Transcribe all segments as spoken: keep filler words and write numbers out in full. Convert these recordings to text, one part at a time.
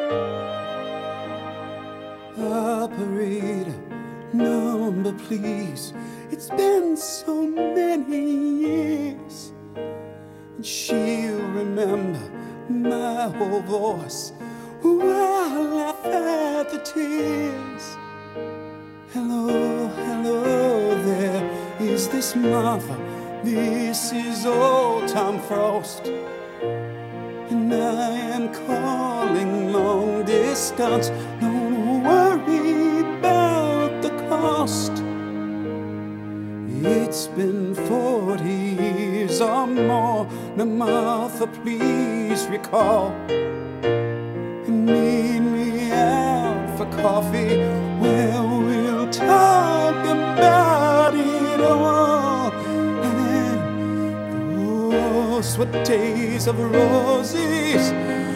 Operator, number please. It's been so many years, and she'll remember my whole voice while I fed the tears. Hello, hello there, is this Martha? This is old Tom Frost, and I am calling long distance. Don't worry about the cost. It's been forty years or more. Now Martha, please recall and meet me out for coffee, where we'll talk about it all. And those were days of roses,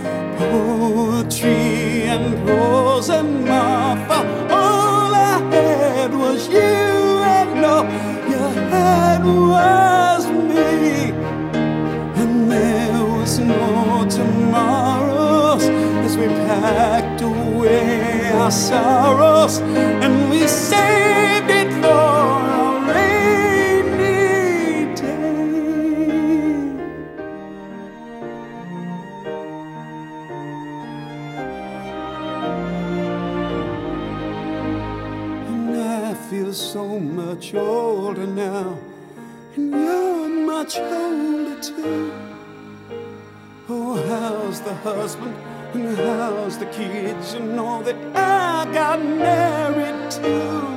poetry and prose, and Martha, all I had was you, and all you had was me. And there was no tomorrows as we packed away our sorrows, and we saved it for a rainy day. And I feel so much older now, and you're much older too. Oh, how's the husband, and how's the kids? You know that I got married too.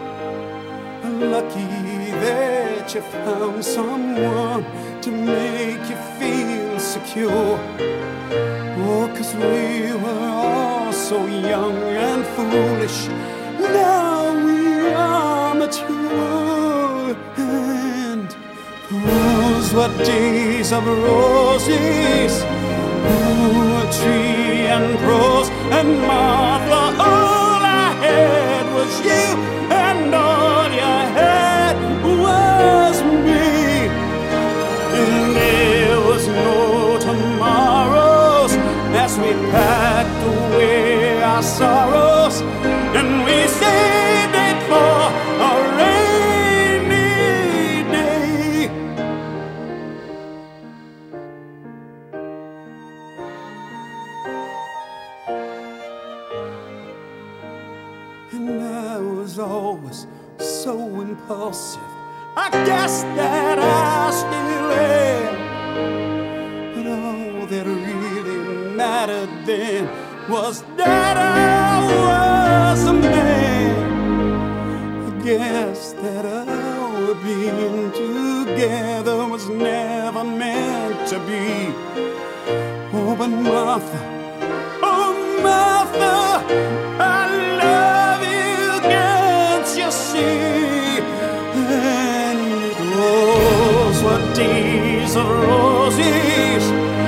Lucky that you found someone to make you feel secure. Oh, 'cause we were all so young and foolish. Now we are mature, and those were days of roses, poetry and prose, and Martha, all I had was you, and all you had was me. And there was no tomorrows as we packed away our sorrows, and we saved it for a rainy day. And I was always so impulsive, I guess that I still am. But all that really mattered then was that I was a man. I guess that our being together was never meant to be. Oh, but Martha, oh Martha, I love you, can't you see? And those were days of roses,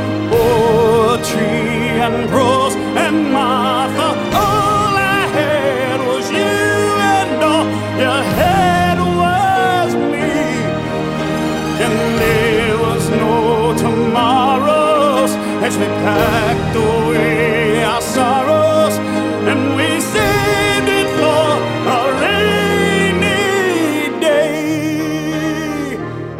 poetry and prose, and Martha, all I had was you, and all you had was me. And there was no tomorrows as we packed away our sorrows, and we saved it for a rainy day.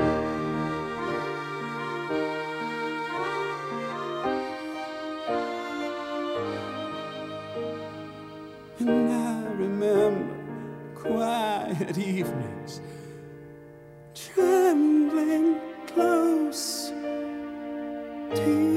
And I remember quiet evenings, trembling close to you.